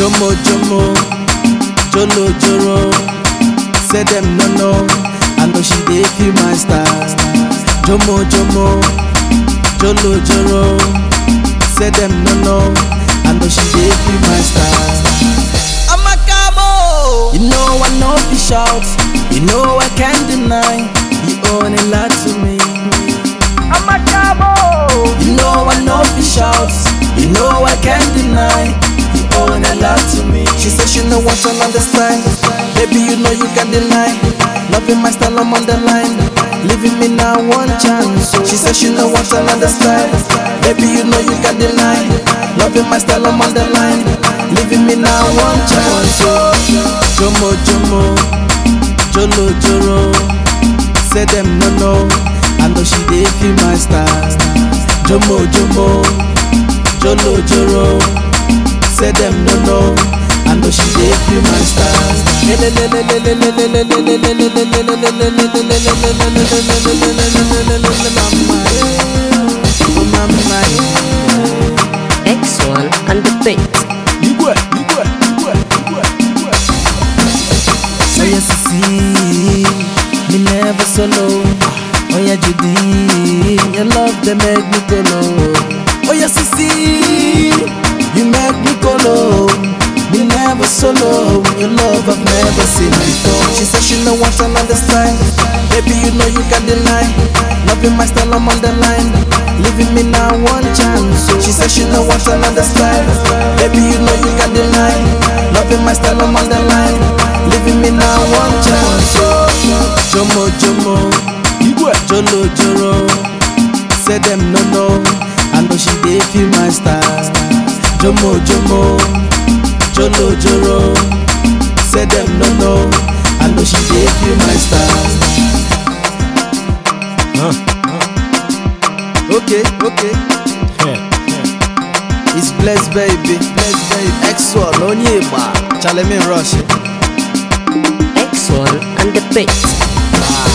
Jomo Jomo, Jolo Joro. Say them no no, I know she dey feel my style. Jomo Jomo, Jolo Joro. Say them no no, I know she dey feel my style. I'm a cabo. You know I know fi shout, you know I can't deny. You own a lot to me. I'm a cabo. You know I know fi shout, you know I can't deny. You own a lot to me. She said she no want another style. Baby, you know you can't deny. Loving my style, I'm on the line. Leaving me now one chance. She said she no want another style. Baby, you know you can't deny. Loving my style, I'm on the line. Leaving me now one chance. Jomo Jomo, Jolo Joro. Say them no no, I know she dey feel my style. Jomo Jomo, Jolo Joro. Say them no no, I know she dey feel my style. X1 and the beat. Oh yes, you see, me never solo. Oh yeah, Judy, your love they make me go low. Oh yes, you see, you make me go low. Me never solo, your love I've never seen before. She said she no want another style. Baby, you know you can't deny. Loving my style, I'm on the line. Leaving me now one chance. She said she no want another style. Baby, you know you can't deny. Loving my style, I'm on the line. Leaving me now one chance. Jomo Jomo, Jolo Joro. Say them no no, I know she dey feel my style. Jomo Jomo, Jolo Joro. Say them no no, I know she dey feel my style. Okay. It's blessed baby, X1 on Yeba, Chalemin Rush. X1 and the beat.